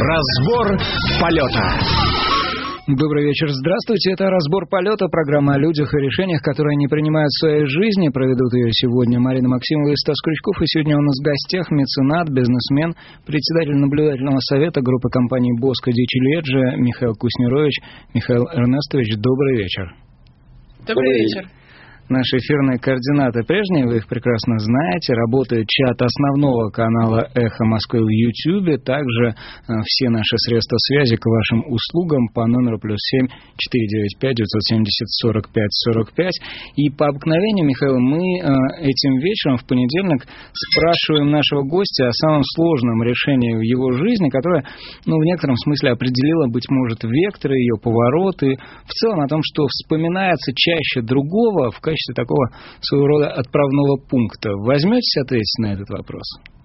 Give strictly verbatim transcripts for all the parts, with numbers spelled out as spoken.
Разбор полета. Добрый вечер, здравствуйте. Это «Разбор полета», программа о людях и решениях, которые они принимают в своей жизни. Проведут ее сегодня Марина Максимова и Стас Крючков. И сегодня у нас в гостях меценат, бизнесмен, председатель наблюдательного совета группы компаний «Боско Дичи Леджи» Михаил Куснирович. Михаил Эрнестович, добрый вечер. Добрый вечер. Наши эфирные координаты прежние, вы их прекрасно знаете. Работает чат основного канала «Эхо Москвы» в Ютьюбе. Также э, все наши средства связи к вашим услугам по номеру плюс семь четыре девять пять девятьсот семьдесят сорок пять сорок пять. И по обыкновению, Михаил, мы э, этим вечером в понедельник спрашиваем нашего гостя о самом сложном решении в его жизни, которое, ну, в некотором смысле определило, быть может, векторы, ее повороты. В целом о том, что вспоминается чаще другого в качестве такого своего рода отправного пункта. Возьметесь ответить на этот вопрос?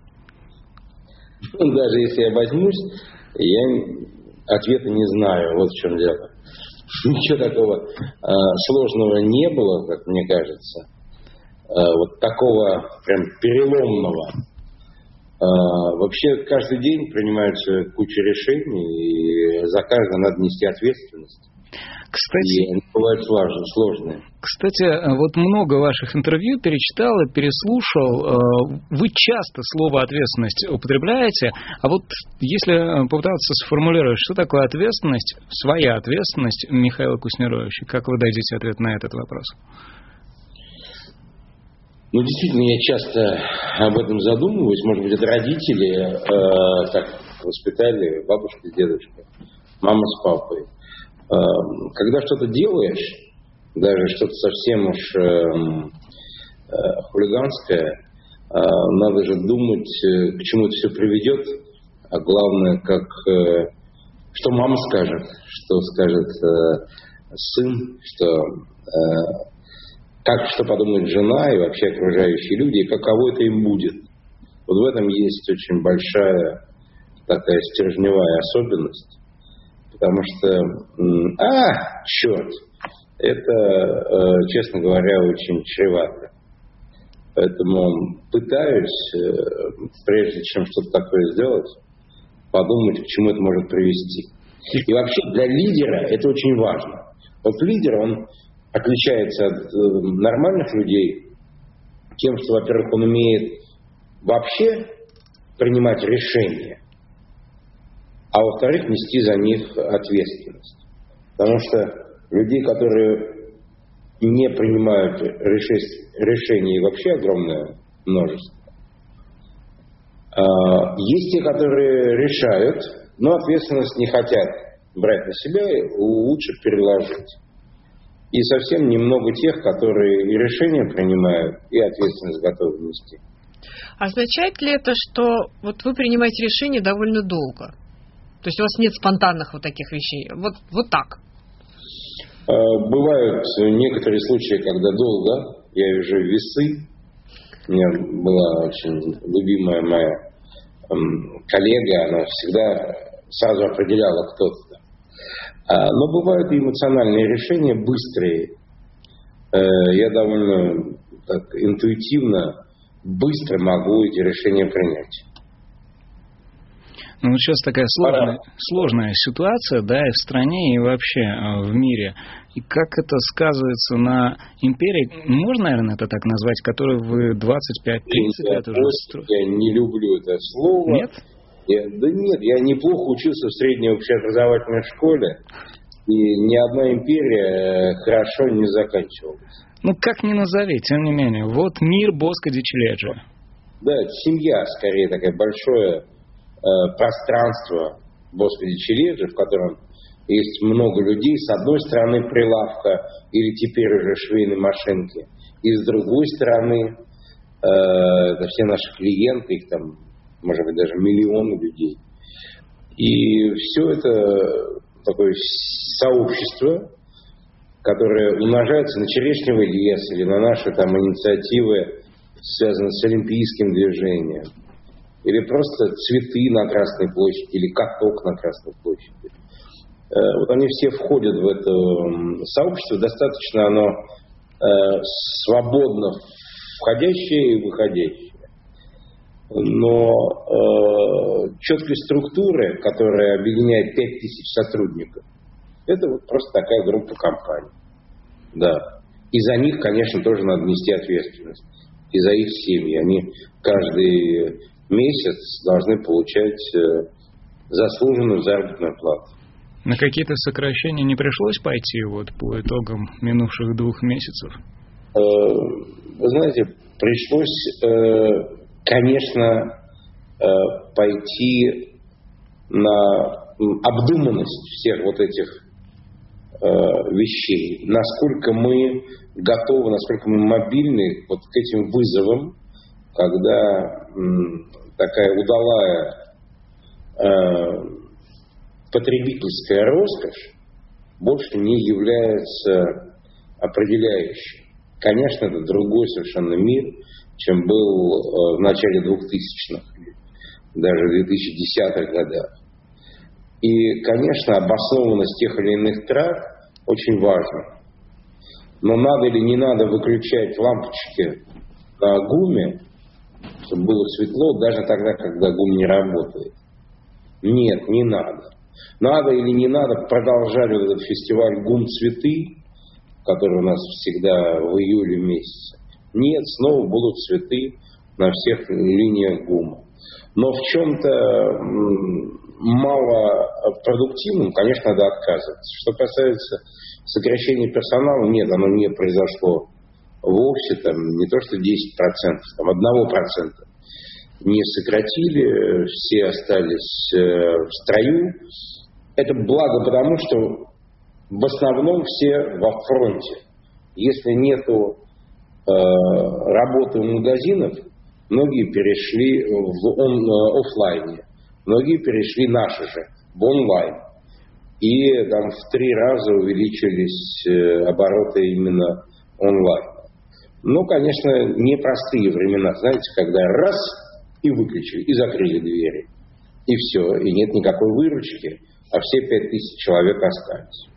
Даже если я возьмусь, я ответа не знаю. Вот в чем дело. Ничего такого э, сложного не было, как мне кажется. Э, вот такого прям переломного. Э, вообще каждый день принимаются куча решений, и за каждое надо нести ответственность. Кстати, и они бывают сложные. Кстати, вот много ваших интервью перечитал и переслушал. Вы часто слово «ответственность» употребляете, а вот если попытаться сформулировать, что такое ответственность, своя ответственность Михаила Куснировича, как вы дадите ответ на этот вопрос? Ну, действительно, я часто об этом задумываюсь. Может быть, это родители э, так воспитали, бабушка с дедушкой, мама с папой. Когда что-то делаешь, даже что-то совсем уж э, э, хулиганское, э, надо же думать, к чему это все приведет, а главное, как, э, что мама скажет, что скажет э, сын, что, э, как, что подумает жена и вообще окружающие люди, и каково это им будет. Вот в этом есть очень большая такая стержневая особенность. Потому что, а, черт, это, честно говоря, очень чревато. Поэтому пытаюсь, прежде чем что-то такое сделать, подумать, к чему это может привести. И вообще для лидера это очень важно. Вот лидер, он отличается от нормальных людей тем, что, во-первых, он умеет вообще принимать решения, а во-вторых, нести за них ответственность. Потому что людей, которые не принимают решений, вообще огромное множество. Есть те, которые решают, но ответственность не хотят брать на себя и лучше переложить. И совсем немного тех, которые и решения принимают, и ответственность готовы нести. Означает ли это, что вот вы принимаете решение довольно долго? То есть у вас нет спонтанных вот таких вещей. Вот, вот так. Бывают некоторые случаи, когда долго. Я вижу весы. У меня была очень любимая моя эм, коллега. Она всегда сразу определяла, кто это. А, но бывают и эмоциональные решения, быстрые. Э, я довольно так, интуитивно, быстро могу эти решения принять. Ну, вот сейчас такая сложная, сложная ситуация, да, и в стране, и вообще в мире. И как это сказывается на империи, можно, наверное, это так назвать, которую вы двадцать пять тридцать лет уже строите? Я не люблю это слово. Нет? Я, да нет, я неплохо учился в средней общеобразовательной школе, и ни одна империя хорошо не заканчивалась. Ну, как ни назови, тем не менее. Вот мир Боско Дичи Леджи. Да, это семья, скорее, такое большое пространство Боско Дичи Леджи, в котором есть много людей, с одной стороны прилавка или теперь уже швейной машинки, и с другой стороны э, это все наши клиенты, их там, может быть, даже миллионы людей. И все это такое сообщество, которое умножается на черешневый лес или на наши там инициативы, связанные с олимпийским движением. Или просто цветы на Красной площади, или каток на Красной площади. Вот они все входят в это сообщество, достаточно оно свободно входящее и выходящее. но э, четкой структуры, которая объединяет пять тысяч сотрудников, это вот просто такая группа компаний. Да. И за них, конечно, тоже надо нести ответственность. И за их семьи. Они каждый месяц должны получать э, заслуженную заработную плату. На какие-то сокращения не пришлось пойти вот по итогам минувших двух месяцев? Э, вы знаете, пришлось, э, конечно, э, пойти на обдуманность всех вот этих э, вещей. Насколько мы готовы, насколько мы мобильны вот к этим вызовам, когда м, такая удалая э, потребительская роскошь больше не является определяющей. Конечно, это другой совершенно мир, чем был в начале двухтысячных, даже в две тысячи десятых годах. И, конечно, обоснованность тех или иных трат очень важна. Но надо или не надо выключать лампочки на ГУМе, чтобы было светло, даже тогда, когда ГУМ не работает? Нет, не надо. Надо или не надо продолжать вот этот фестиваль «ГУМ Цветы», который у нас всегда в июле месяце? Нет, снова будут цветы на всех линиях ГУМа. Но в чем-то малопродуктивном, конечно, надо отказываться. Что касается сокращения персонала, нет, оно не произошло вовсе, там, не то что десять процентов, там, один процент не сократили, все остались э, в строю. Это благо потому, что в основном все во фронте. Если нету э, работы в магазинах, многие перешли в он, э, офлайне, многие перешли наши же в онлайн. И там в три раза увеличились э, обороты именно онлайн. Ну, конечно, непростые времена, знаете, когда раз и выключили, и закрыли двери. И все, и нет никакой выручки, а все пять тысяч человек остались.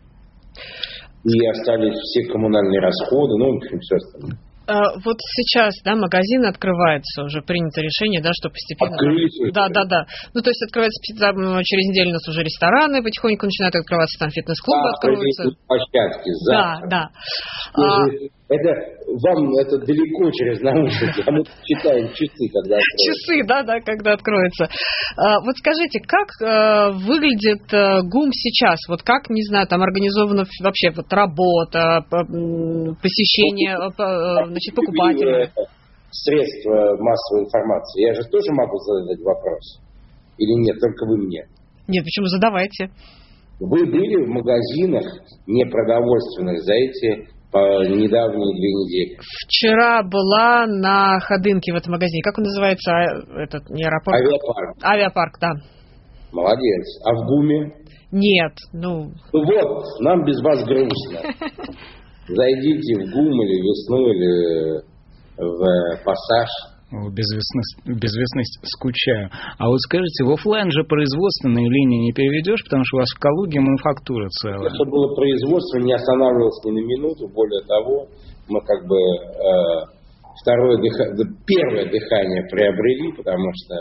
И остались все коммунальные расходы, ну, в общем, все остальное. Вот сейчас, да, магазины открываются, уже принято решение, да, что постепенно... Открылись. Да, да, да. Ну, то есть открывается там, через неделю у нас уже рестораны потихоньку начинают открываться, там фитнес-клубы да, откроются. Площадки, да, да. А... Это вам это далеко через наушники, а мы читаем часы, когда откроются. Часы, да, да, когда откроются. А, вот скажите, как а, выглядит а, ГУМ сейчас? Вот как, не знаю, там организована вообще вот работа, посещение, а, значит, покупателей? Средства массовой информации. Я же тоже могу задать вопрос. Или нет, только вы мне? Нет, почему? Задавайте. Вы были в магазинах непродовольственных за эти по недавние две недели? Вчера была на Ходынке в этом магазине. Как он называется? Этот, не аэропорт? Авиапарк. Авиапарк, да. Молодец. А в ГУМе? Нет, ну... Ну вот, нам без вас грустно. Зайдите в ГУМ или весну, или в Пассаж. Безвестность, безвестность скучаю. А вот скажите, в офлайн же производственные линии не переведешь, потому что у вас в Калуге мануфактура целая. Если было производство, не останавливалось ни на минуту. Более того, мы как бы э, второе дыхание, первое дыхание приобрели, потому что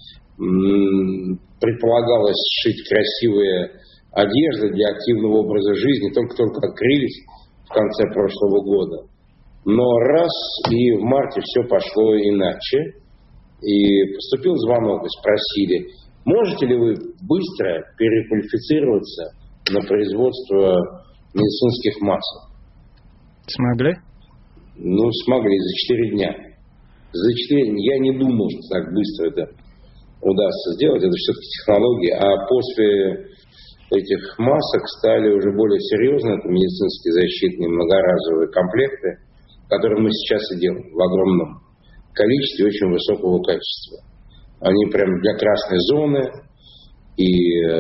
м- предполагалось сшить красивые одежды для активного образа жизни. Только-только открылись в конце прошлого года. Но раз, и в марте все пошло иначе, и поступил звонок, и спросили, можете ли вы быстро переквалифицироваться на производство медицинских масок? Смогли? Ну, смогли, за четыре дня. За четыре дня. Я не думал, что так быстро это удастся сделать, это все-таки технологии. А после этих масок стали уже более серьезные, это медицинские защитные многоразовые комплекты, которые мы сейчас и делаем в огромном количестве, очень высокого качества. Они прям для красной зоны, и э,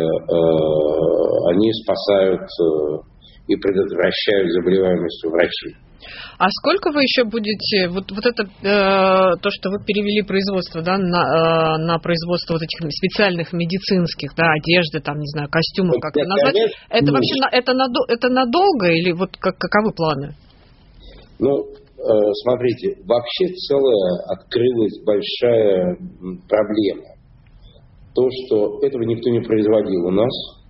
э, они спасают э, и предотвращают заболеваемость у врачей. А сколько вы еще будете, вот, вот это, э, то, что вы перевели производство, да, на, э, на производство вот этих специальных медицинских, да, одежды, там, не знаю, костюмов, как это назвать, это вообще, это, надо, это надолго или вот как, каковы планы? Ну, э, смотрите, вообще целая открылась большая проблема. То, что этого никто не производил у нас.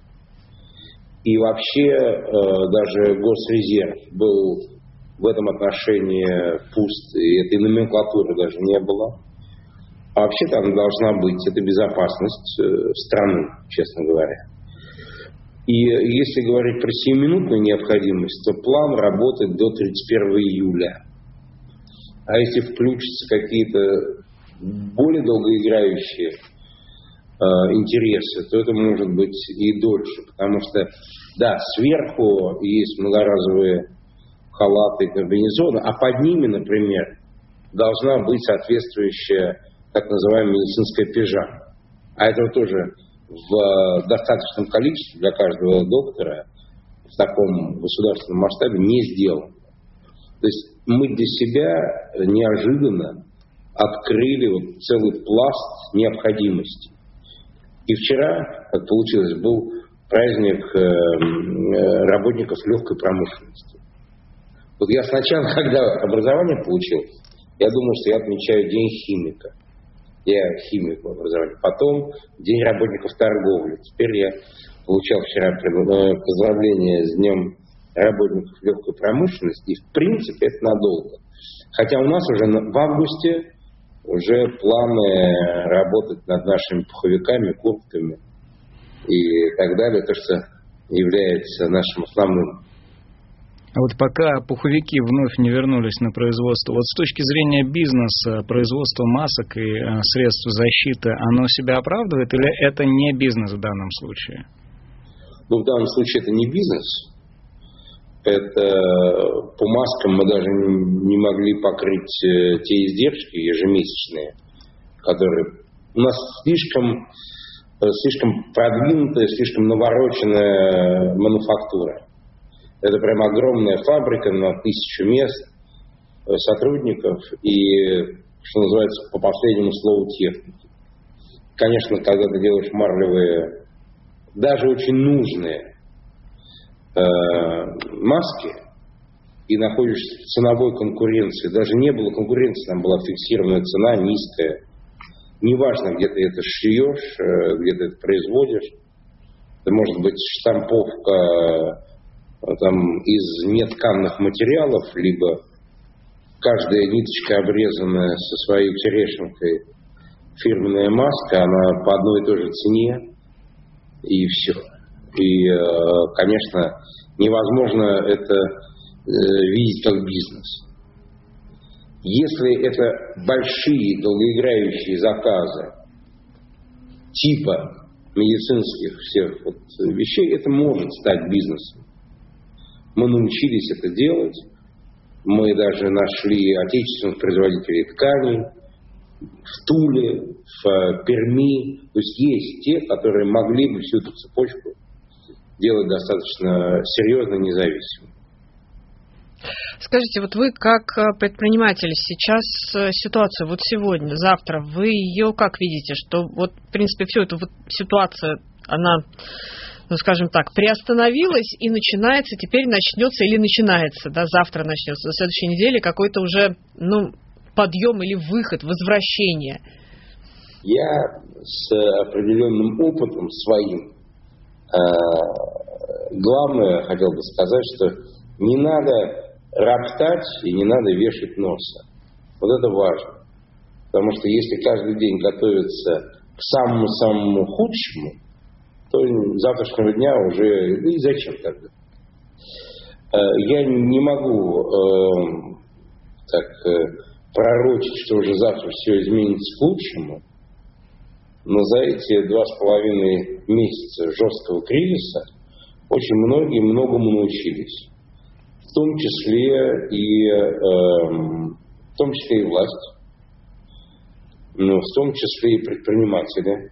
И вообще даже Госрезерв был в этом отношении пуст, и этой номенклатуры даже не было. А вообще-то она должна быть, это безопасность страны, честно говоря. И если говорить про сиюминутную необходимость, то план работает до тридцать первого июля. А если включатся какие-то более долгоиграющие э, интересы, то это может быть и дольше. Потому что, да, сверху есть многоразовые халаты и комбинезоны, а под ними, например, должна быть соответствующая так называемая медицинская пижама. А этого тоже в достаточном количестве для каждого доктора в таком государственном масштабе не сделано. То есть мы для себя неожиданно открыли вот целый пласт необходимости. И вчера, как получилось, был праздник работников легкой промышленности. Вот я сначала, когда образование получил, я думал, что я отмечаю День химика. Я химик по образованию. Потом День работников торговли. Теперь я получал вчера поздравления с Днем работников легкой промышленности. И в принципе это надолго. Хотя у нас уже в августе уже планы работать над нашими пуховиками, куртками и так далее. То, что является нашим основным. А вот пока пуховики вновь не вернулись на производство, вот с точки зрения бизнеса, производство масок и э, средств защиты, оно себя оправдывает или это не бизнес в данном случае? Ну, в данном случае это не бизнес. Это по маскам мы даже не могли покрыть те издержки ежемесячные, которые у нас слишком, слишком продвинутая, слишком навороченная мануфактура. Это прям огромная фабрика на тысячу мест, сотрудников и, что называется, по последнему слову, техники. Конечно, когда ты делаешь марлевые, даже очень нужные э, маски и находишься в ценовой конкуренции, даже не было конкуренции, там была фиксированная цена, низкая. Неважно, где ты это шьешь, где ты это производишь. Это может быть штамповка там, из нетканных материалов, либо каждая ниточка, обрезанная со своей черешенкой, фирменная маска, она по одной и той же цене, и все. И, конечно, невозможно это видеть как бизнес. Если это большие, долгоиграющие заказы, типа медицинских всех вот вещей, это может стать бизнесом. Мы научились это делать. Мы даже нашли отечественных производителей тканей в Туле, в Перми. То есть есть те, которые могли бы всю эту цепочку делать достаточно серьезно и независимо. Скажите, вот вы как предприниматель сейчас ситуацию, вот сегодня, завтра, вы ее как видите? Что вот, в принципе, всю эту вот ситуацию, она, ну, скажем так, приостановилась и начинается, теперь начнется или начинается, да, завтра начнется, на следующей неделе какой-то уже, ну, подъем или выход, возвращение? Я с определенным опытом своим, э, главное, хотел бы сказать, что не надо роптать и не надо вешать носа. Вот это важно. Потому что если каждый день готовиться к самому-самому худшему, то завтрашнего дня уже... Ну и зачем тогда? Я не могу э, так пророчить, что уже завтра все изменится к лучшему, но за эти два с половиной месяца жесткого кризиса очень многие многому научились. В том числе и, э, в том числе и власть, но в том числе и предприниматели.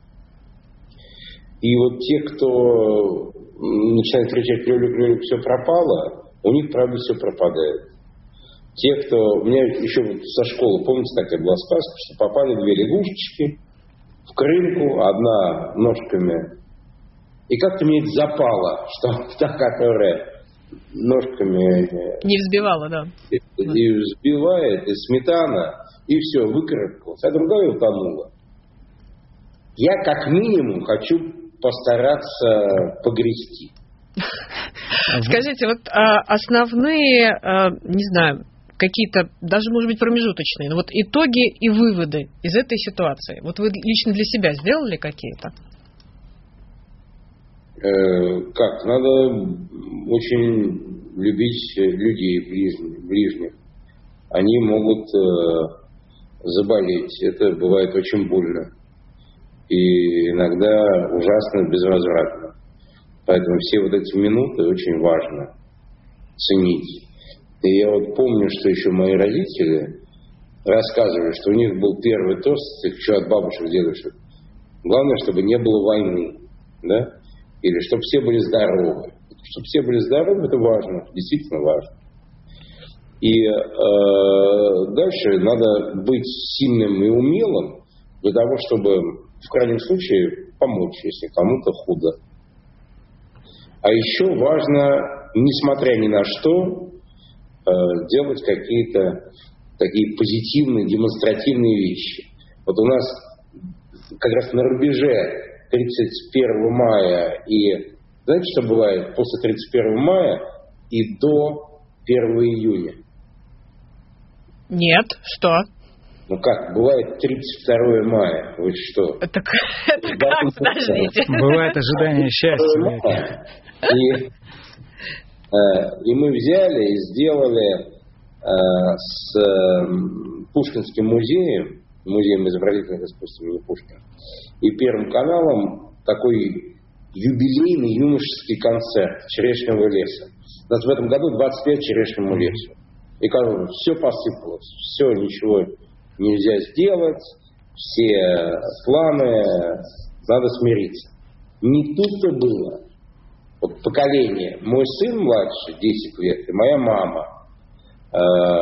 И вот те, кто начинает кричать «клюлю-клюлю, все пропало», у них, правда, все пропадает. Те, кто... У меня еще вот со школы, помните, такая была сказка, что попали две лягушечки в крынку, одна ножками. И как-то мне это запало, что та, которая ножками... Не взбивала, да. И, и взбивает, и сметана, и все, выкарабкалась, а другая утонула. Я как минимум хочу постараться погрести. Скажите, вот а, основные, а, не знаю, какие-то, даже, может быть, промежуточные, но вот итоги и выводы из этой ситуации. Вот вы лично для себя сделали какие-то? Э, как? Надо очень любить людей ближних. ближних. Они могут э, заболеть. Это бывает очень больно. И иногда ужасно безвозвратно. Поэтому все вот эти минуты очень важно ценить. И я вот помню, что еще мои родители рассказывали, что у них был первый тост, еще от бабушек, дедушек. Главное, чтобы не было войны, да? Или чтобы все были здоровы. Чтобы все были здоровы, это важно, действительно важно. И э, дальше надо быть сильным и умелым для того, чтобы в крайнем случае помочь, если кому-то худо. А еще важно, несмотря ни на что, делать какие-то такие позитивные, демонстративные вещи. Вот у нас как раз на рубеже тридцать первого мая и, знаете, что бывает после тридцать первого мая и до первого июня? Нет, что? Ну как, бывает тридцать второго мая, вот что? Это, это как, подождите? Бывает ожидание счастья. И, и мы взяли и сделали с Пушкинским музеем, музеем изобразительных искусств имени Пушкина, и Первым каналом такой юбилейный юношеский концерт «Черешневого леса». У нас в этом году двадцать лет черешневому лесу. И как все посыпалось, все, ничего нельзя сделать, все планы, надо смириться. Не тут-то было. Вот поколение. Мой сын младший, десять лет, и моя мама э,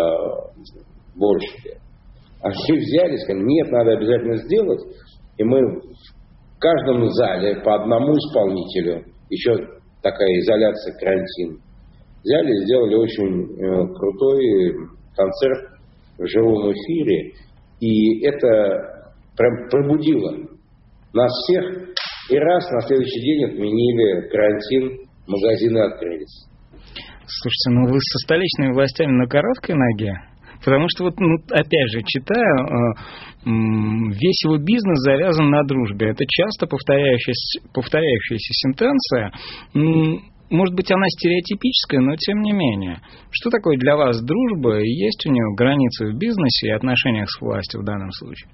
больше. Они взяли, сказали, нет, надо обязательно сделать. И мы в каждом зале по одному исполнителю, еще такая изоляция, карантин, взяли и сделали очень э, крутой концерт в живом эфире. И это прям пробудило нас всех. И раз на следующий день отменили карантин, магазины открылись. Слушайте, ну вы со столичными властями на короткой ноге? Потому что вот, ну, опять же, читаю, весь его бизнес завязан на дружбе. Это часто повторяющаяся, повторяющаяся сентенция. Может быть, она стереотипическая, но тем не менее. Что такое для вас дружба? И есть у нее границы в бизнесе и отношениях с властью в данном случае?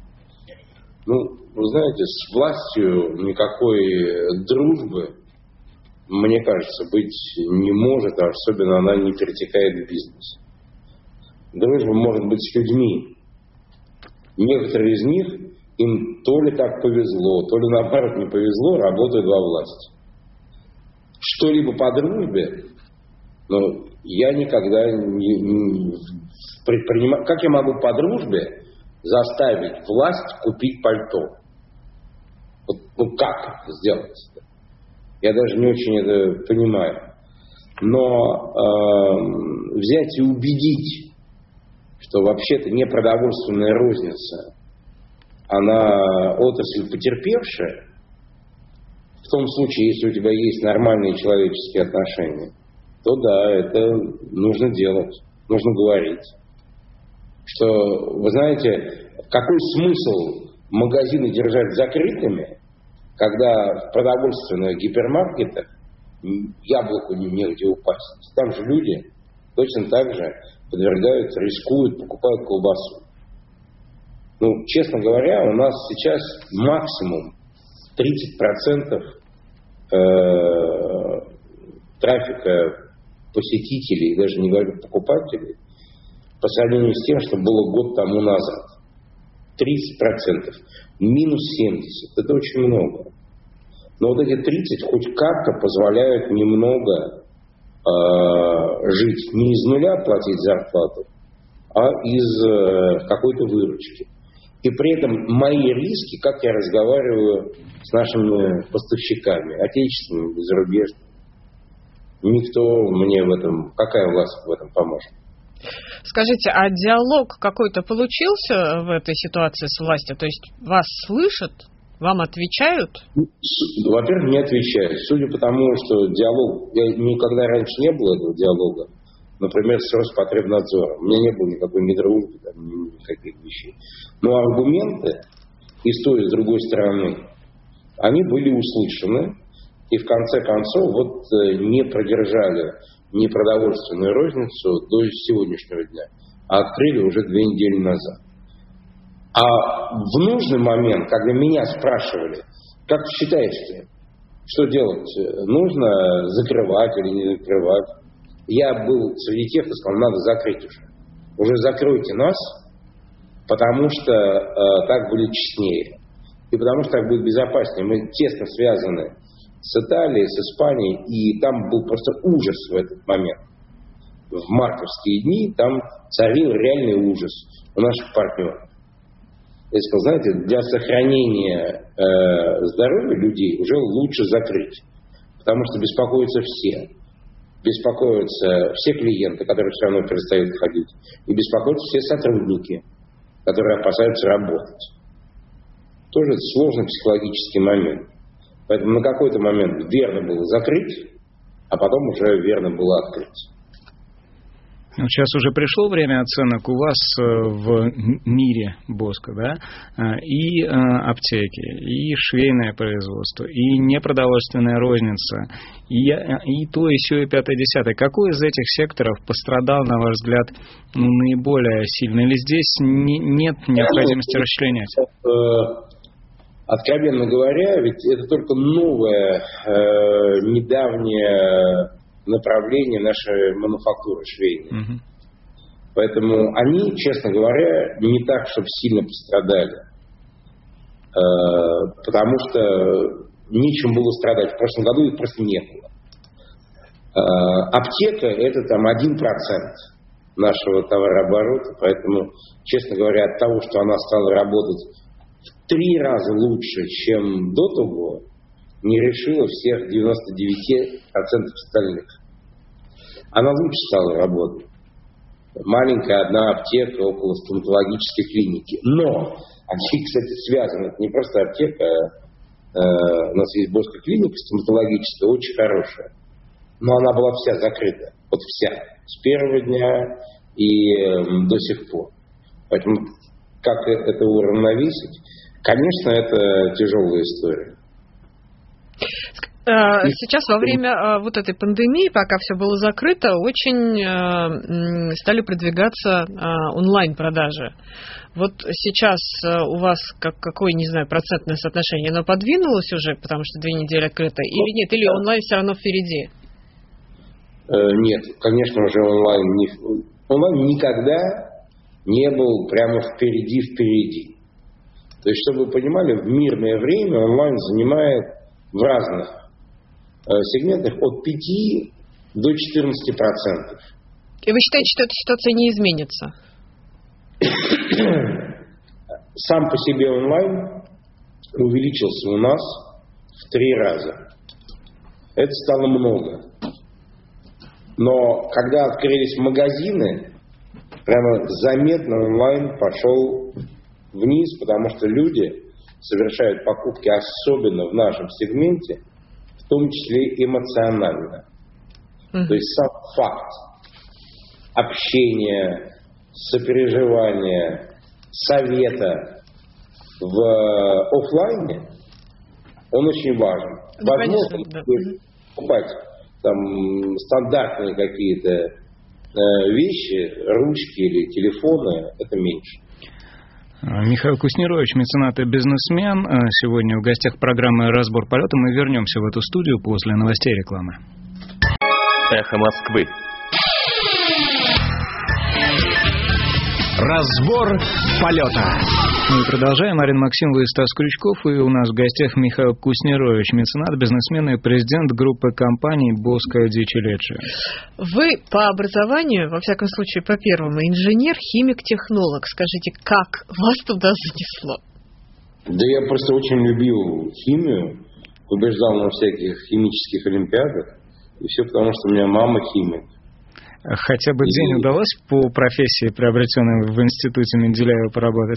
Ну, вы знаете, с властью никакой дружбы, мне кажется, быть не может, а особенно она не перетекает в бизнес. Дружба может быть с людьми. Некоторые из них, им то ли так повезло, то ли наоборот не повезло, работают во власти. Что-либо по дружбе, но я никогда не, не предпринимаю. Как я могу по дружбе заставить власть купить пальто? Вот, ну как это сделать? Я даже не очень это понимаю. Но э, взять и убедить, что вообще-то не продовольственная розница, она отрасль потерпевшая, в том случае, если у тебя есть нормальные человеческие отношения, то да, это нужно делать, нужно говорить. Что, вы знаете, какой смысл магазины держать закрытыми, когда в продовольственных гипермаркетах яблоку негде упасть. Там же люди точно так же подвергаются, рискуют, покупают колбасу. Ну, честно говоря, у нас сейчас максимум тридцать процентов э, трафика посетителей, даже не говорю покупателей, по сравнению с тем, что было год тому назад. тридцать процентов. Минус семьдесят. Это очень много. Но вот эти тридцать хоть как-то позволяют немного э, жить. Не из нуля платить зарплату, а из э, какой-то выручки. И при этом мои риски, как я разговариваю с нашими поставщиками, отечественными, зарубежными. никто мне в этом, какая власть в этом поможет. Скажите, а диалог какой-то получился в этой ситуации с властью? То есть вас слышат, вам отвечают? Во-первых, не отвечают. Судя по тому, что диалог... Я, никогда раньше не было этого диалога. Например, с Роспотребнадзором. У меня не было никакой ни дружбы, там, никаких вещей. Но аргументы и с той, и с другой стороны, они были услышаны. И в конце концов вот не продержали непродовольственную розницу до сегодняшнего дня, а открыли уже две недели назад. А в нужный момент, когда меня спрашивали, как ты считаешь, что делать, нужно закрывать или не закрывать, я был среди тех, кто сказал, надо закрыть уже. Уже закройте нас, потому что э, так будет честнее. И потому что так будет безопаснее. Мы тесно связаны с Италией, с Испанией, и там был просто ужас в этот момент. В мартовские дни там царил реальный ужас у наших партнеров. Я сказал, знаете, для сохранения э, здоровья людей уже лучше закрыть, потому что беспокоятся все. Беспокоятся все клиенты, которые все равно перестают ходить, и беспокоятся все сотрудники, которые опасаются работать. Тоже сложный психологический момент. Поэтому на какой-то момент верно было закрыть, а потом уже верно было открыть. Сейчас уже пришло время оценок у вас в мире Боско, да, и аптеки, и швейное производство, и непродовольственная розница, и, и то, и сё, и пятое, десятое. Какой из этих секторов пострадал, на ваш взгляд, ну, наиболее сильно? Или здесь не, нет необходимости расчленять? Откровенно говоря, ведь это только новое, э, недавнее направление нашей мануфактуры швейной. Uh-huh. Поэтому они, честно говоря, не так, чтобы сильно пострадали. Э, потому что нечем было страдать. В прошлом году их просто не было. Э, аптека – это там один процент нашего товарооборота. Поэтому, честно говоря, от того, что она стала работать в три раза лучше, чем до того, не решила всех девяносто девять процентов остальных. Она лучше стала работать. Маленькая одна аптека около стоматологической клиники. Но они, кстати, связаны. Это не просто аптека. Э, у нас есть Боско клиника стоматологическая, очень хорошая. Но она была вся закрыта. Вот вся. С первого дня и э, до сих пор. Поэтому как это уравновесить? Конечно, это тяжелая история. Сейчас во время вот этой пандемии, пока все было закрыто, очень стали продвигаться онлайн-продажи. Вот сейчас у вас как, какое, не знаю, процентное соотношение? Оно подвинулось уже, потому что две недели открыто, или нет? Или онлайн все равно впереди? Нет, конечно же, онлайн, не, онлайн никогда не был прямо впереди-впереди. То есть, чтобы вы понимали, в мирное время онлайн занимает в разных э, сегментах от пяти до четырнадцати процентов. И вы считаете, что эта ситуация не изменится? Сам по себе онлайн увеличился у нас в три раза. Это стало много. Но когда открылись магазины, прямо заметно онлайн пошел вниз, потому что люди совершают покупки, особенно в нашем сегменте, в том числе эмоционально. Mm-hmm. То есть сам факт общения, сопереживания, совета в офлайне, он очень важен. Ну, возможно, да. покупать там стандартные какие-то э, вещи, ручки или телефоны, это меньше. Михаил Куснирович, меценат и бизнесмен. Сегодня в гостях программы «Разбор полета». Мы вернемся в эту студию после новостей и рекламы. Эхо Москвы. Разбор полета. Мы продолжаем. Марин Максимова и Стас Крючков. И у нас в гостях Михаил Куснирович, меценат, бизнесмен и президент группы компаний «Боско Дичилечи». Вы по образованию, во всяком случае по первому, инженер, химик, технолог. Скажите, как вас туда занесло? Да я просто очень любил химию, побеждал на всяких химических олимпиадах. И все потому, что у меня мама химик. Хотя бы день удалось по профессии, приобретенной в институте Менделеева, поработать?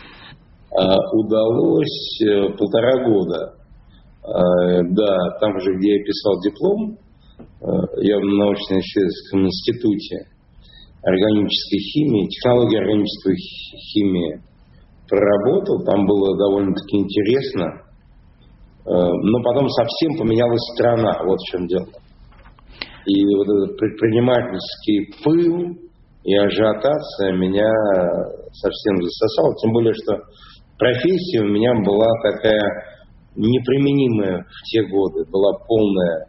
Удалось полтора года. Да, там же, где я писал диплом, я в научно-исследовательском институте органической химии, технологии органической химии проработал, там было довольно-таки интересно, но потом совсем поменялась страна, вот в чем дело. И вот этот предпринимательский пыл и ажиотация меня совсем засосала, тем более, что профессия у меня была такая неприменимая в те годы, была полное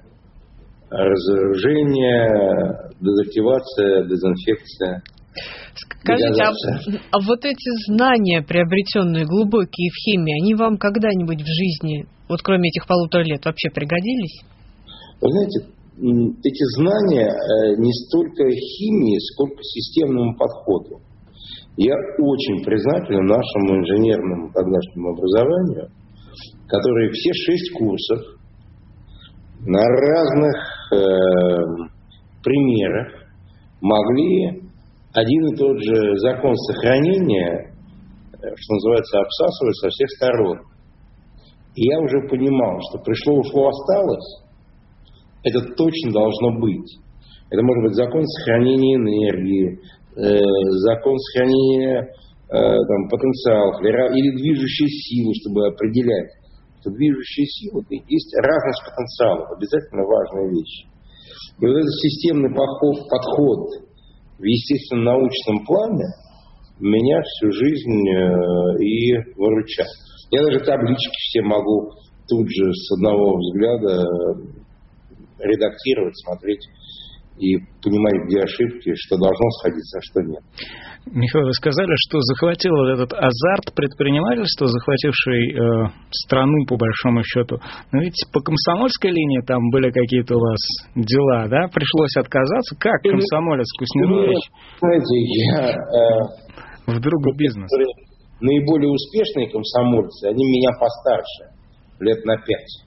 разоружение, дезактивация, дезинфекция. Скажите, а, а вот эти знания, приобретенные глубокие в химии, они вам когда-нибудь в жизни, вот кроме этих полутора лет, вообще пригодились? Вы знаете, эти знания не столько химии, сколько системному подходу. Я очень признателен нашему инженерному тогдашнему образованию, которые все шесть курсов на разных э, примерах могли один и тот же закон сохранения, что называется, обсасывать со всех сторон. И я уже понимал, что пришло, ушло, осталось. Это точно должно быть. Это может быть закон сохранения энергии, э, закон сохранения э, там, потенциалов или движущей силы, чтобы определять, что движущая сила – есть разность потенциалов, обязательно важная вещь. И вот этот системный подход, подход в естественно-научном плане меня всю жизнь э, и выручал. Я даже таблички все могу тут же с одного взгляда редактировать, смотреть и понимать, где ошибки, что должно сходиться, а что нет. Михаил, вы сказали, что захватил вот этот азарт предпринимательства, захвативший э, страну, по большому счету. Но ведь по комсомольской линии там были какие-то у вас дела, да? Пришлось отказаться. Как комсомолец Куснирович? Знаете, я... Э, Вдруг бизнес. Наиболее успешные комсомольцы, они меня постарше, лет на пять.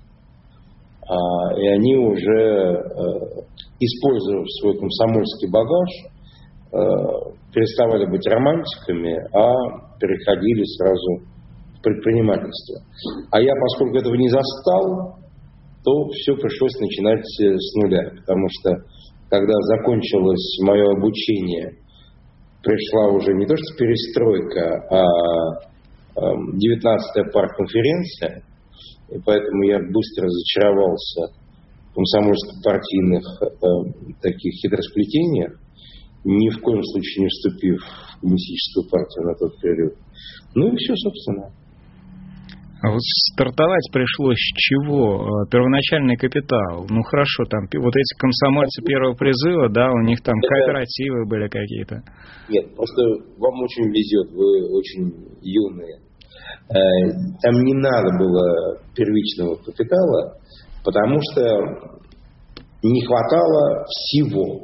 А, и они уже, э, используя свой комсомольский багаж, э, переставали быть романтиками, а переходили сразу в предпринимательство. А я, поскольку этого не застал, то все пришлось начинать с нуля. Потому что, когда закончилось мое обучение, пришла уже не то что перестройка, а девятнадцатая партконференция. И поэтому я быстро разочаровался в комсомольско-партийных э, таких хитросплетениях, ни в коем случае не вступив в коммунистическую партию на тот период. Ну и все, собственно. А вот стартовать пришлось с чего? Первоначальный капитал. Ну хорошо, там вот эти комсомольцы первого призыва, да, у них там кооперативы были какие-то. Нет, просто вам очень везет, вы очень юные. Там не надо было первичного капитала, потому что не хватало всего.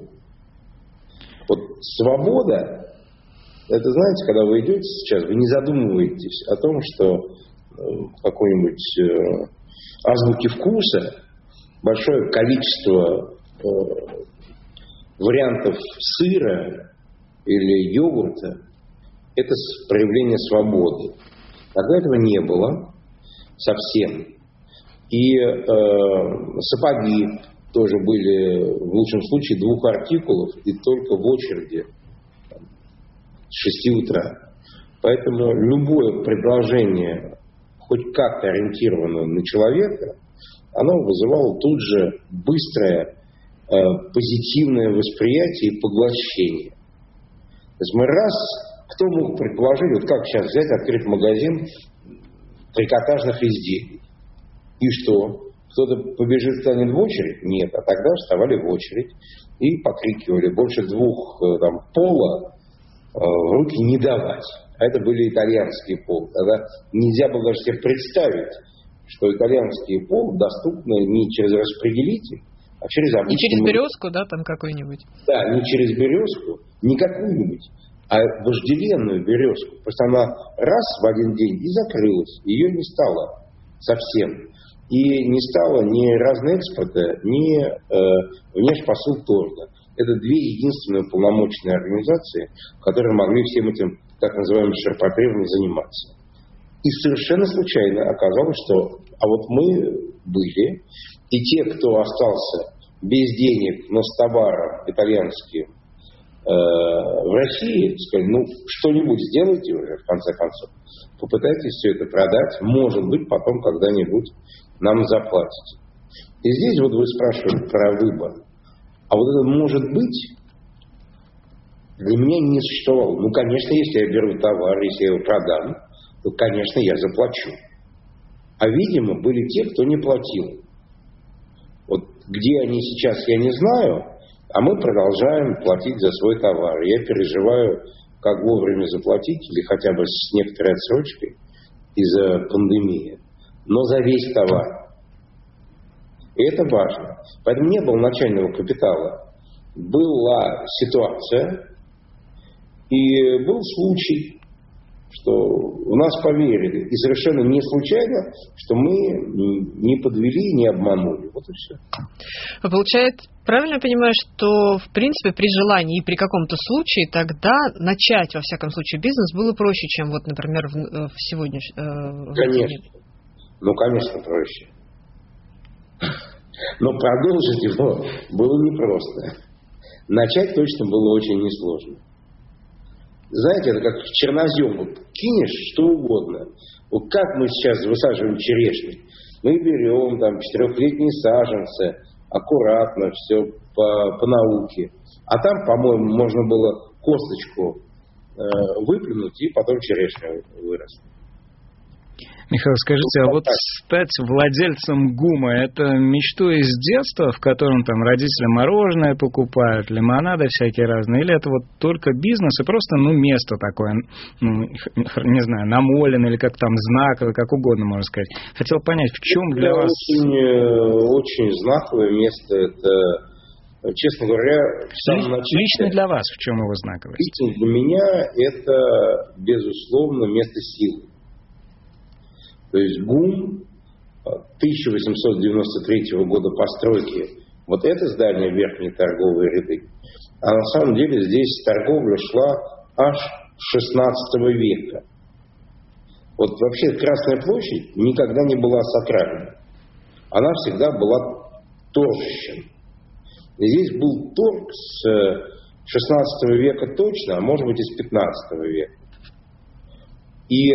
Вот свобода, это, знаете, когда вы идете сейчас, вы не задумываетесь о том, что в какой-нибудь э, азбуке вкуса большое количество э, вариантов сыра или йогурта – это проявление свободы. Тогда этого не было совсем. И э, сапоги тоже были в лучшем случае двух артикулов и только в очереди там, с шести утра. Поэтому любое предложение, хоть как-то ориентированное на человека, оно вызывало тут же быстрое э, позитивное восприятие и поглощение. То есть мы раз... Кто мог предположить, вот как сейчас взять, открыть магазин трикотажных изделий? И что? Кто-то побежит, станет в очередь? Нет. А тогда вставали в очередь и покрикивали. Больше двух там, пола э, в руки не давать. А это были итальянские полы. Тогда нельзя было даже себе представить, что итальянские полы доступны не через распределитель, а через обычный... Не через березку, да, там какой-нибудь? Да, не через березку, не какую-нибудь, а вожделенную березку. Просто она раз в один день и закрылась, ее не стало совсем. И не стало ни Разнэкспорта, ни э, Внешпосылторга. Это две единственные полномочные организации, которые могли всем этим, так называемым, ширпотребом заниматься. И совершенно случайно оказалось, что а вот мы были, и те, кто остался без денег, но с товаром итальянским э, в России, сказали, ну, что-нибудь сделайте уже, в конце концов. Попытайтесь все это продать, может быть, потом когда-нибудь нам заплатите. И здесь вот вы спрашиваете про выбор. А вот это может быть для меня не существовало. Ну, конечно, если я беру товар, если я его продам, то, конечно, я заплачу. А, видимо, были те, кто не платил. Вот где они сейчас, я не знаю, а мы продолжаем платить за свой товар. Я переживаю, как вовремя заплатить, или хотя бы с некоторой отсрочкой из-за пандемии, но за весь товар. И это важно. Поэтому не было начального капитала. Была ситуация, и был случай, что в нас поверили. И совершенно не случайно, что мы не подвели, не обманули. Вот и все. Получается, правильно я понимаю, что, в принципе, при желании и при каком-то случае тогда начать, во всяком случае, бизнес было проще, чем, вот, например, в, в сегодняшнем... Конечно. Ну, конечно, проще. Но продолжить его было непросто. Начать точно было очень несложно. Знаете, это как чернозем. Вот кинешь что угодно. Вот как мы сейчас высаживаем черешни. Мы берем там четырехлетние саженцы, аккуратно, все по, по науке. А там, по-моему, можно было косточку э, выплюнуть, и потом черешня выросла. Михаил, скажите, а вот стать владельцем ГУМа, это мечтой из детства, в котором там родители мороженое покупают, лимонады всякие разные, или это вот только бизнес и просто, ну, место такое, ну, не знаю, намолен или как там знаковое, как угодно можно сказать. Хотел понять, в чем для это вас... Очень, очень знаковое место, это, честно говоря, в самом начале... Лично для вас в чем его знаковость? Лично для меня это, безусловно, место силы. То есть ГУМ тысяча восемьсот девяносто третьего года постройки, вот это здание, верхние торговые ряды, а на самом деле здесь торговля шла аж с шестнадцатого века. Вот вообще Красная площадь никогда не была сакральной. Она всегда была торжищем. И здесь был торг с шестнадцатого века точно, а может быть и с пятнадцатого века. И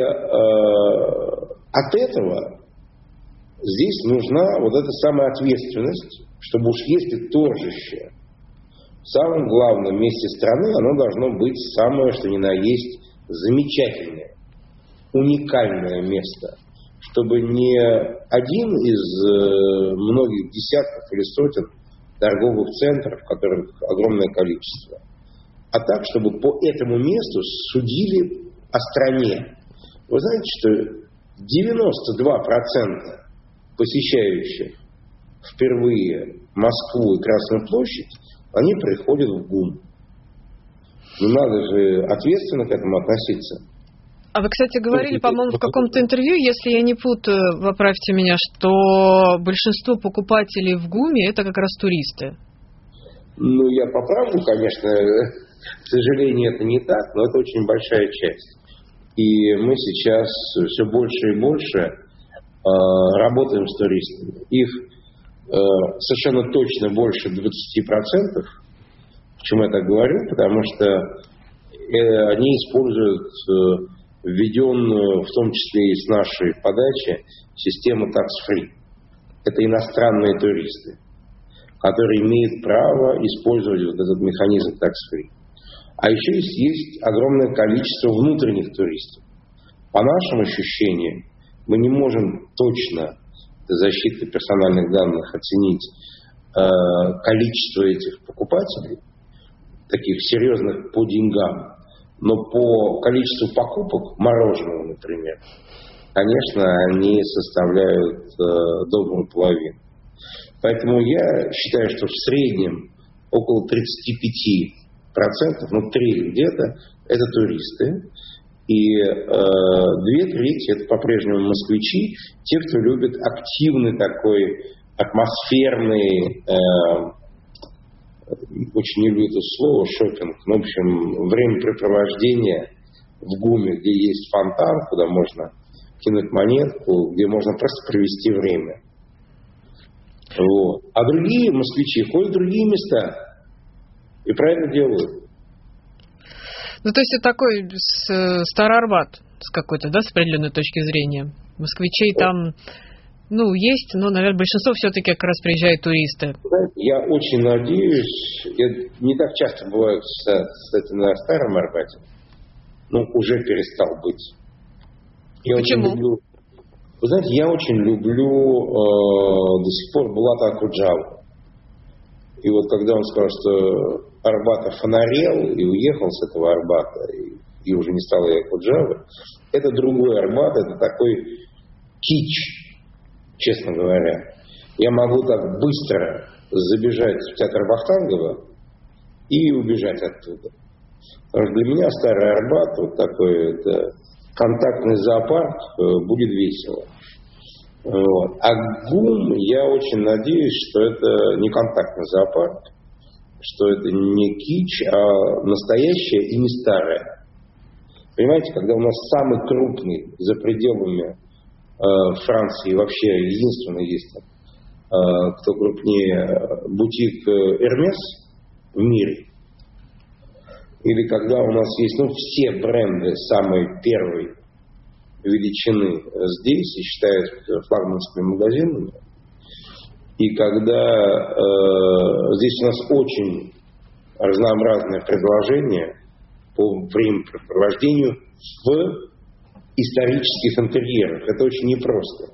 э, от этого здесь нужна вот эта самая ответственность, чтобы уж если торжище в самом главном месте страны, оно должно быть самое, что ни на есть, замечательное, уникальное место, чтобы не один из многих десятков или сотен торговых центров, которых огромное количество, а так, чтобы по этому месту судили о стране. Вы знаете, что девяносто два процента посещающих впервые Москву и Красную площадь, они приходят в ГУМ. Ну, надо же ответственно к этому относиться. А вы, кстати, говорили, по-моему, в каком-то интервью, если я не путаю, поправьте меня, что большинство покупателей в ГУМе это как раз туристы. Ну, я поправлю, конечно, к сожалению, это не так, но это очень большая часть. И мы сейчас все больше и больше э, работаем с туристами. Их э, совершенно точно больше двадцать процентов. Почему я так говорю? Потому что э, они используют э, введенную, в том числе и с нашей подачи, систему tax-free. Это иностранные туристы, которые имеют право использовать вот этот механизм tax-free. А еще есть, есть огромное количество внутренних туристов. По нашим ощущениям, мы не можем точно до защиты персональных данных оценить э, количество этих покупателей, таких серьезных по деньгам, но по количеству покупок мороженого, например, конечно, они составляют э, добрую половину. Поэтому я считаю, что в среднем около тридцать пять процентов, ну три где-то, это туристы. И э, две трети это по-прежнему москвичи, те, кто любит активный такой атмосферный, э, очень не люблю это слово, шопинг, ну, в общем, времяпрепровождение в ГУМе, где есть фонтан, куда можно кинуть монетку, где можно просто провести время. Вот. А другие москвичи ходят в другие места и правильно делают. Ну, то есть это такой с, Старый Арбат с какой-то, да, с определенной точки зрения. Москвичей там, ну, есть, но, наверное, большинство все-таки как раз приезжают туристы. Я очень надеюсь, я не так часто бываю, кстати, на Старом Арбате, но уже перестал быть. Я Почему? Очень люблю, вы знаете, я очень люблю э, до сих пор Булата Акуджаву. И вот когда он сказал, что Арбат офонарел и уехал с этого Арбата, и, и уже не стало Акуджавы, это другой Арбат, это такой кич, честно говоря. Я могу так быстро забежать в театр Вахтангова и убежать оттуда. Потому что для меня Старый Арбат, вот такой это, контактный зоопарк, будет весело. Вот. А ГУМ, я очень надеюсь, что это не контактный зоопарк, что это не кич, а настоящее и не старое. Понимаете, когда у нас самый крупный за пределами э, Франции, вообще единственный есть, э, кто крупнее, бутик Hermès в мире, или когда у нас есть, ну, все бренды самой первой величины здесь и считают флагманскими магазинами, и когда э, здесь у нас очень разнообразное предложение по времяпрепровождению в исторических интерьерах. Это очень непросто.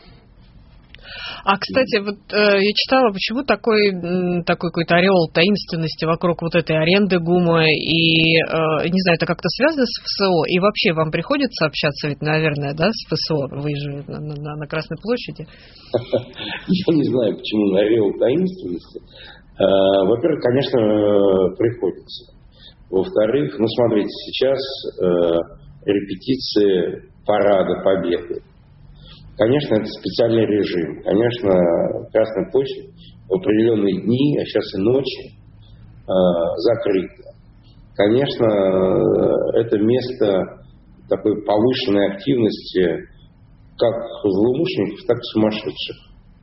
А, кстати, вот э, я читала, почему такой, такой какой-то ореол таинственности вокруг вот этой аренды ГУМа, и, э, не знаю, это как-то связано с ФСО, и вообще вам приходится общаться, ведь, наверное, да, с ФСО, вы же на, на, на Красной площади? Я не знаю, почему ореол таинственности. Во-первых, конечно, приходится. Во-вторых, ну, смотрите, сейчас репетиции Парада Победы. Конечно, это специальный режим. Конечно, Красная площадь в определенные дни, а сейчас и ночи, э, закрыта. Конечно, это место такой повышенной активности как злоумышленников, так и сумасшедших.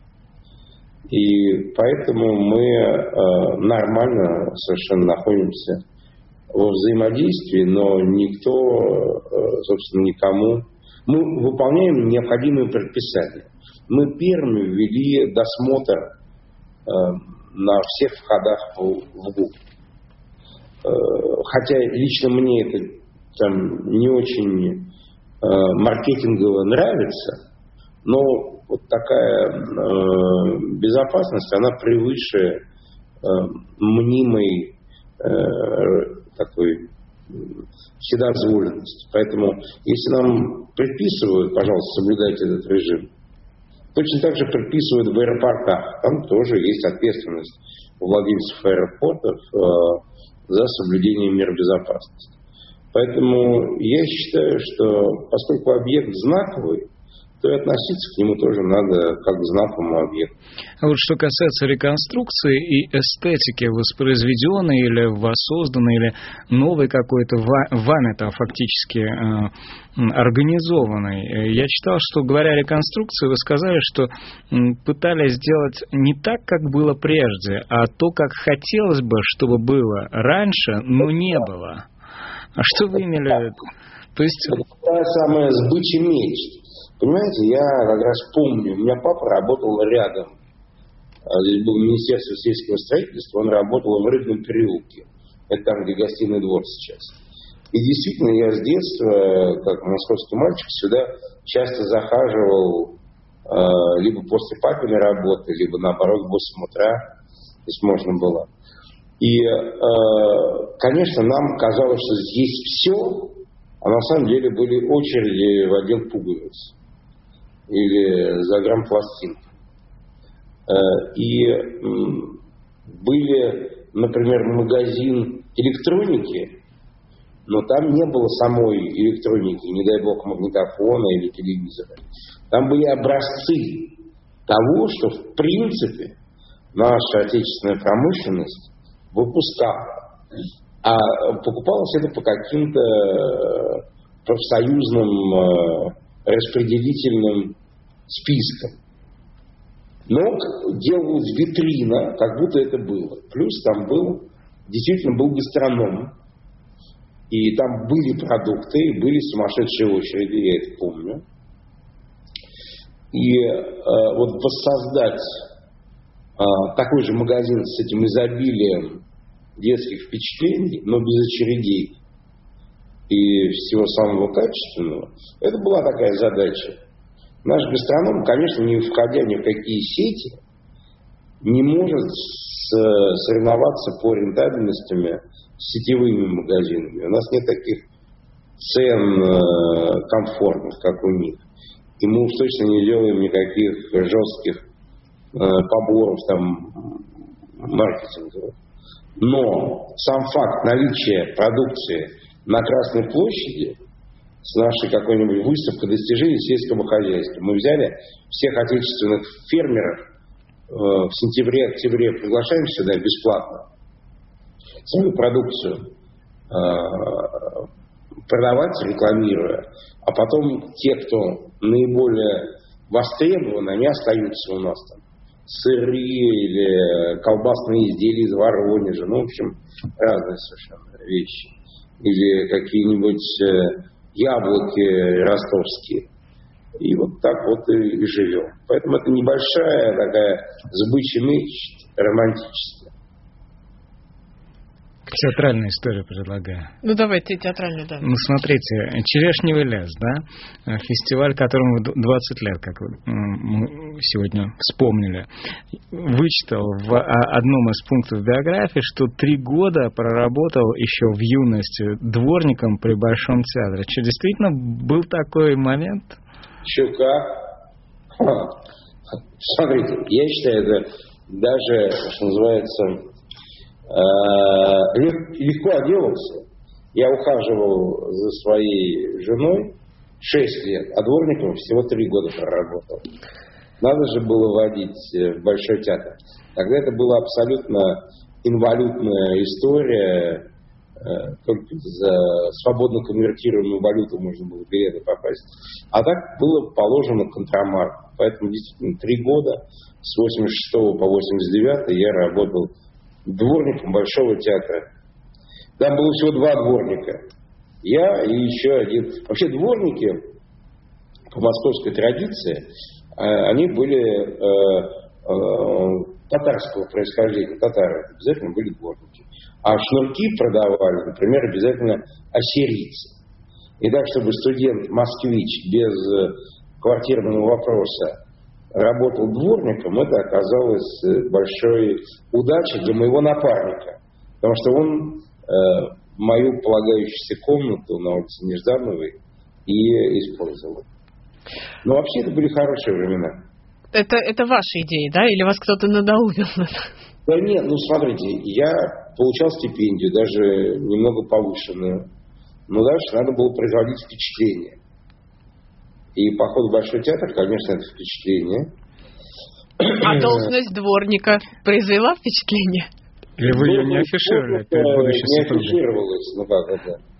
И поэтому мы э, нормально совершенно находимся во взаимодействии, но никто, э, собственно, никому... Мы выполняем необходимые предписания. Мы первыми ввели досмотр э, на всех входах в, в ГУМ. Э, хотя лично мне это там, не очень э, маркетингово нравится, но вот такая э, безопасность, она превыше э, мнимой э, такой вседозволенности. Поэтому, если нам предписывают, пожалуйста, соблюдайте этот режим, точно так же предписывают в аэропортах. Там тоже есть ответственность у владельцев аэропортов э, за соблюдение мер безопасности. Поэтому я считаю, что поскольку объект знаковый, то и относиться к нему тоже надо как к знаковому объекту. А вот что касается реконструкции и эстетики воспроизведенной или воссозданной, или новой какой-то вами-то фактически э, организованной, я читал, что, говоря о реконструкции, вы сказали, что пытались сделать не так, как было прежде, а то, как хотелось бы, чтобы было раньше, но не было. А что вы имели в виду? То есть... Это та самая сбыча мечт. Понимаете, я как раз помню, у меня папа работал рядом. Здесь было Министерство сельского строительства, он работал в Рыбном переулке. Это там, где гостиный двор сейчас. И действительно, я с детства, как московский мальчик, сюда часто захаживал э, либо после папиной работы, либо наоборот в восемь утра, если можно было. И, э, конечно, нам казалось, что здесь все, а на самом деле были очереди в отдел пуговиц или за грампластинку. И были, например, магазин электроники, Но там не было самой электроники, не дай бог магнитофона или телевизора. Там были образцы того, что в принципе наша отечественная промышленность выпускала. А покупалось это по каким-то профсоюзным распределительным спискам. Но делалась витрина, как будто это было. Плюс там был, действительно был гастроном. И там были продукты, и были сумасшедшие очереди, я это помню. И э, вот воссоздать э, такой же магазин с этим изобилием детских впечатлений, но без очередей и всего самого качественного, это была такая задача. Наш гастроном, конечно, не входя ни в какие сети, не может с, соревноваться по рентабельностями с сетевыми магазинами. У нас нет таких цен э, комфортных, как у них. И мы уж точно не делаем никаких жестких э, поборов там маркетинговых. Но сам факт наличия продукции на Красной площади с нашей какой-нибудь выставкой достижений сельского хозяйства. Мы взяли всех отечественных фермеров э, в сентябре-октябре, приглашаем сюда бесплатно свою продукцию э, продавать, рекламируя, а потом те, кто наиболее востребованы, они остаются у нас там. Сыры или колбасные изделия из Воронежа, ну, в общем, разные совершенно вещи. Или какие-нибудь э, яблоки ростовские. И вот так вот и, и живем. Поэтому это небольшая такая сбыча мечт романтическая. Театральную историю предлагаю. Ну, давайте театральную, да. Ну, смотрите, «Черешневый лес», да, фестиваль, которому двадцать лет, как мы сегодня вспомнили, вычитал в одном из пунктов биографии, что три года проработал еще в юности дворником при Большом театре. Что, действительно был такой момент? Еще как? Смотрите, я считаю, это даже, что называется, легко отделался. Я ухаживал за своей женой шесть лет, а дворником всего три года проработал. Надо же было водить в Большой театр. Тогда это была абсолютно инвалютная история. Только за свободно конвертируемую валюту можно было в билеты попасть. А так было положено контрамарку. Поэтому действительно три года, с восемьдесят шестого по восемьдесят девятый, я работал дворником Большого театра. Там было всего два дворника. Я и еще один. Вообще дворники, по московской традиции, они были э, э, татарского происхождения. Татары обязательно были дворники. А шнурки продавали, например, обязательно ассирийцы. И так, чтобы студент-москвич без квартирного вопроса работал дворником, это оказалось большой удачей для моего напарника. Потому что он э, мою полагающуюся комнату на улице Неждановой и использовал. Но вообще это были хорошие времена. Это, это ваши идеи, да? Или вас кто-то надоумил на это? Да нет, ну смотрите, я получал стипендию, даже немного повышенную. Но дальше надо было производить впечатление. И поход в Большой театр, конечно, это впечатление. А должность дворника произвела впечатление? Или вы ее не афишировали перед будущей Не супругой? афишировалось, ну как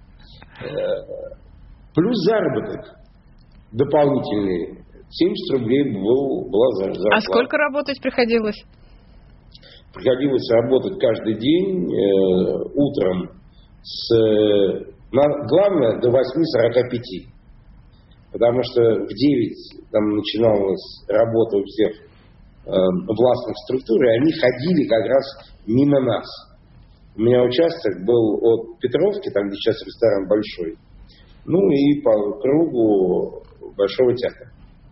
это. Плюс заработок дополнительный. семьдесят рублей был, была зарплата. А сколько работать приходилось? Приходилось работать каждый день э, утром с, на, главное, до восьми сорока пяти. Потому что в девять там начиналась работа у всех э, властных структур, и они ходили как раз мимо нас. У меня участок был от Петровки, там где сейчас ресторан большой, ну и по кругу Большого театра.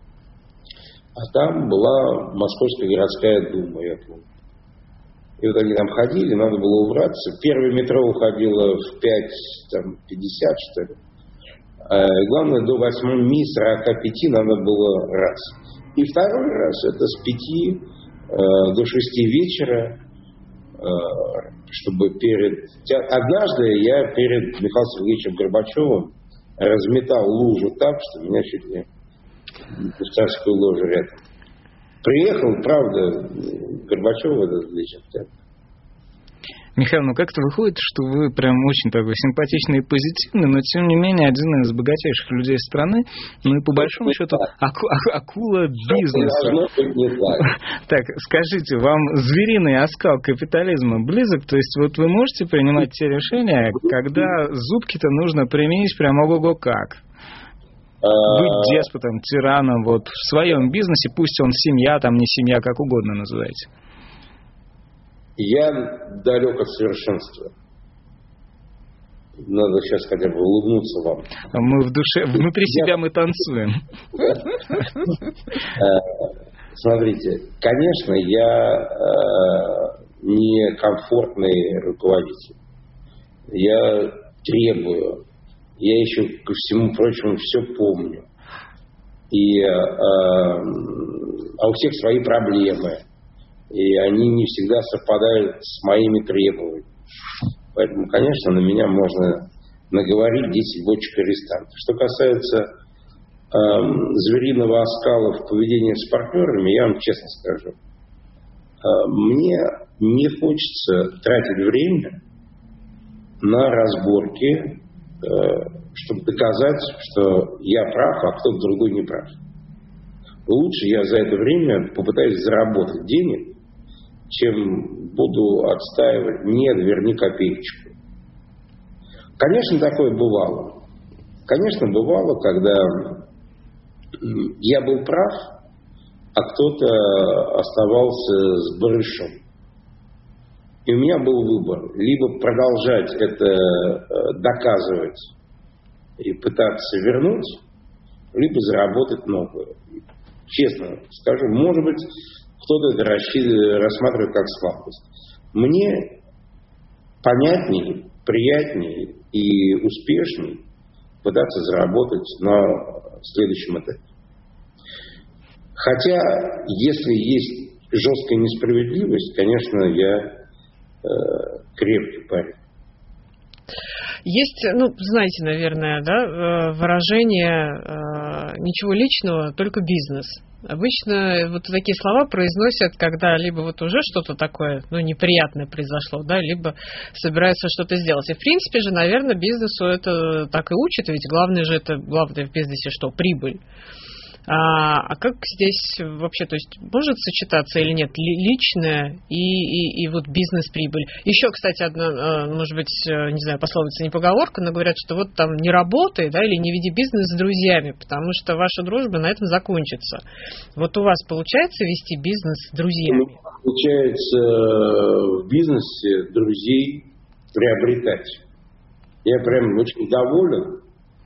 А там была Московская городская дума, я помню. И вот они там ходили, надо было убраться. Первое метро уходило в пять пятьдесят, что ли. И главное, до восьми сорока пяти надо было раз. И второй раз, это с пяти до шести вечера чтобы перед... Однажды я перед Михаилом Сергеевичем Горбачевым разметал лужу так, что меня чуть не в царскую ложу рядом. Приехал, правда, Горбачев в этот вечер. Михаил, ну как-то выходит, что вы прям очень такой симпатичный и позитивный, но тем не менее один из богатейших людей страны, ну и по большому счету аку, аку, акула бизнеса. Так, скажите, вам звериный оскал капитализма близок? То есть вот вы можете принимать те решения, когда зубки-то нужно применить прям ого-го как? Быть деспотом, тираном вот в своем бизнесе, пусть он семья, там не семья, как угодно называйте. Я далек от совершенства. Надо сейчас хотя бы улыбнуться вам. Мы в душе, внутри себя мы танцуем. Смотрите, конечно, я не комфортный руководитель. Я требую. Я еще, ко всему прочему, все помню. И, а у всех свои проблемы. И они не всегда совпадают с моими требованиями. Поэтому, конечно, на меня можно наговорить десять бочек арестантов. Что касается э, звериного оскала в поведении с партнерами, я вам честно скажу, э, мне не хочется тратить время на разборки, э, чтобы доказать, что я прав, а кто-то другой не прав. Лучше я за это время попытаюсь заработать денег, чем буду отстаивать «нет, верни копеечку». Конечно, такое бывало. Конечно, бывало, когда я был прав, а кто-то оставался с барышом. И у меня был выбор. Либо продолжать это доказывать и пытаться вернуть, либо заработать новое. Честно скажу, может быть, кто-то это рассматривает как слабость. Мне понятнее, приятнее и успешнее пытаться заработать на следующем этапе. Хотя, если есть жесткая несправедливость, конечно, я э, крепкий парень. Есть, ну, знаете, наверное, да, выражение «ничего личного, только бизнес». Обычно вот такие слова произносят, когда либо вот уже что-то такое, ну, неприятное произошло, да, либо собираются что-то сделать. И, в принципе же, наверное, бизнесу это так и учат, ведь главное же это, главное в бизнесе что? Прибыль. А, а как здесь вообще, то есть может сочетаться или нет личное и, и, и вот бизнес-прибыль? Еще, кстати, одна, может быть, не знаю, пословица, не поговорка, но говорят, что вот там не работай, да, или не веди бизнес с друзьями, потому что ваша дружба на этом закончится. Вот у вас получается вести бизнес с друзьями? Получается в бизнесе друзей приобретать. Я прям очень доволен.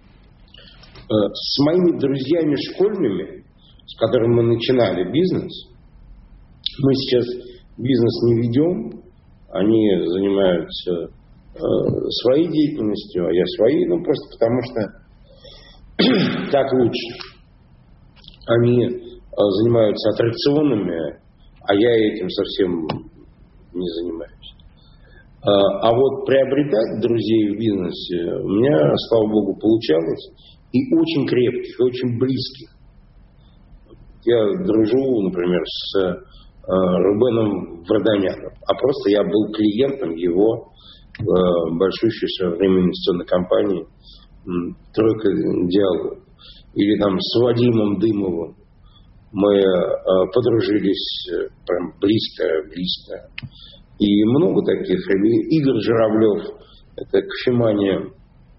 С моими друзьями школьными, с которыми мы начинали бизнес, мы сейчас бизнес не ведем, они занимаются э, своей деятельностью, а я своей, ну просто потому что так лучше. Они э, занимаются аттракционами, а я этим совсем не занимаюсь. Э, а вот приобретать друзей в бизнесе у меня, слава богу, получалось. И очень крепких, и очень близких. Я дружу, например, с э, Рубеном Варданяном, а просто я был клиентом его э, большущей в свое время инвестиционной компании м, «Тройка Диалог». Или там с Вадимом Дымовым мы э, подружились э, прям близко-близко. И много таких. Игорь Журавлев, это кофемания.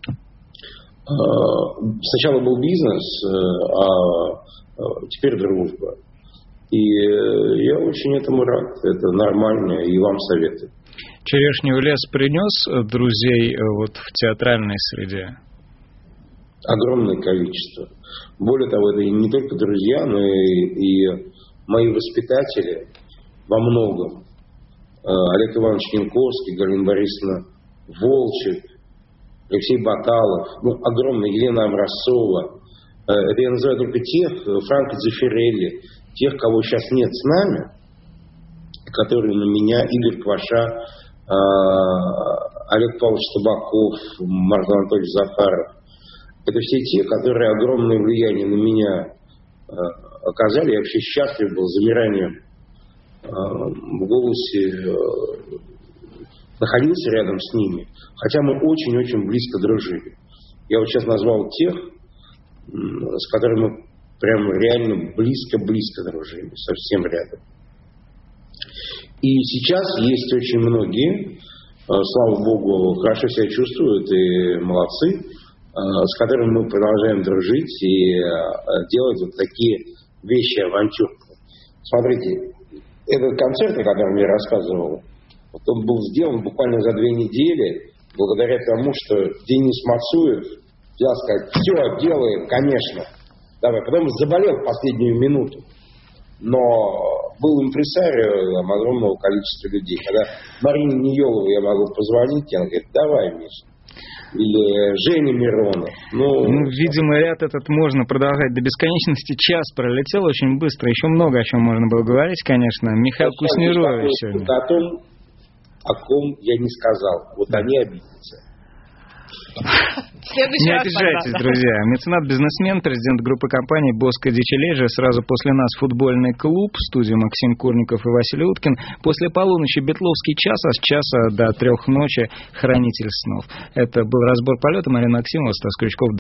Сначала был бизнес, а теперь дружба. И я очень этому рад. Это нормально, и вам советую. Черешневый лес принес друзей вот в театральной среде? Огромное количество. Более того, это не только друзья, но и, и мои воспитатели во многом. Олег Иванович Янковский, Галина Борисовна Волчек, Алексей Баталов, ну, огромная Елена Амрасова. Это я называю только тех, Франко Дзефирелли, тех, кого сейчас нет с нами, которые на меня, Игорь Кваша, Олег Павлович Табаков, Мартин Анатольевич Захаров. Это все те, которые огромное влияние на меня оказали. Я вообще счастлив был замиранием в голосе, находился рядом с ними, хотя мы очень-очень близко дружили. Я вот сейчас назвал тех, с которыми мы прям реально близко-близко дружили, совсем рядом. И сейчас есть очень многие, слава богу, хорошо себя чувствуют и молодцы, с которыми мы продолжаем дружить и делать вот такие вещи, авантюрные. Смотрите, этот концерт, о котором я рассказывал, вот он был сделан буквально за две недели, благодаря тому, что Денис Мацуев взял сказать: все, делаем, конечно. Давай. Потом заболел в последнюю минуту. Но был импресарио огромного количества людей. Когда Марине Ниеловой я могу позвонить, она говорит: давай, Миша. Или Женя Миронов. Ну, ну, видимо, ряд этот можно продолжать до бесконечности. Час пролетел очень быстро. Еще много о чем можно было говорить, конечно. Михаил Куснирович сегодня. О том, о ком я не сказал. Вот да. Они обидятся. Не обижайтесь, друзья. Меценат-бизнесмен, президент группы компаний «Боско Дичележа». Сразу после нас футбольный клуб, в студии Максим Курников и Василий Уткин. После полуночи Бетловский час, а с часа до трех ночи хранитель снов. Это был разбор полета. Марина Максимова, Стас Крючков.